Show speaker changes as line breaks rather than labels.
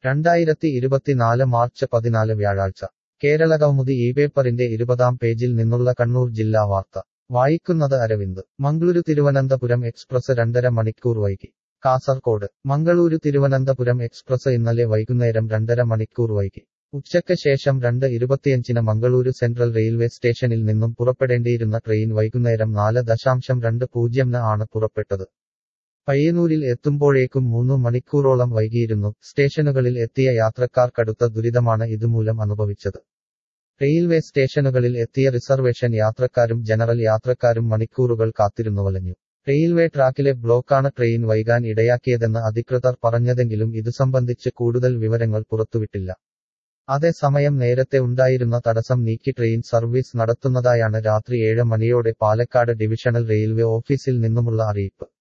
2024 March 14 വ്യാഴാഴ്ച കേരളകൗമുദി ഈ പേപ്പറിന്റെ 20-ാം പേജിൽ നിന്നുള്ള കണ്ണൂർ ജില്ലാ വാർത്ത വായിക്കുന്നത് അരവിന്ദ്. മംഗളൂരു തിരുവനന്തപുരം എക്സ്പ്രസ് 2.5 മണിക്കൂർ വൈകി. കാസർകോട് മംഗളൂരു തിരുവനന്തപുരം എക്സ്പ്രസ് ഇന്നലെ വൈകുന്നേരം 2.5 മണിക്കൂർ വൈകി. ഉച്ചയ്ക്ക് ശേഷം 2:25 മംഗളൂരു സെൻട്രൽ റെയിൽവേ സ്റ്റേഷനിൽ നിന്നും പുറപ്പെടേണ്ടിയിരുന്ന ട്രെയിൻ വൈകുന്നേരം 4:20 ആണ് പുറപ്പെട്ടത്. പയ്യന്നൂരിൽ എത്തുമ്പോഴേക്കും 3 മണിക്കൂറോളം വൈകിയിരുന്നു. സ്റ്റേഷനുകളിൽ എത്തിയ യാത്രക്കാർ കടുത്ത ദുരിതമാണ് ഇതുമൂലം അനുഭവിച്ചത്. റെയിൽവേ സ്റ്റേഷനുകളിൽ എത്തിയ റിസർവേഷൻ യാത്രക്കാരും ജനറൽ യാത്രക്കാരും മണിക്കൂറുകൾ കാത്തിരുന്നു വലഞ്ഞു. റെയിൽവേ ട്രാക്കിലെ ബ്ലോക്കാണ് ട്രെയിൻ വൈകാൻ ഇടയാക്കിയതെന്ന് അധികൃതർ പറഞ്ഞതെങ്കിലും ഇതുസംബന്ധിച്ച് കൂടുതൽ വിവരങ്ങൾ പുറത്തുവിട്ടില്ല. അതേസമയം നേരത്തെ ഉണ്ടായിരുന്ന തടസ്സം നീക്കി ട്രെയിൻ സർവീസ് നടത്തുന്നതായാണ് രാത്രി 7 മണിയോടെ പാലക്കാട് ഡിവിഷണൽ റെയിൽവേ ഓഫീസിൽ നിന്നുമുള്ള അറിയിപ്പ്.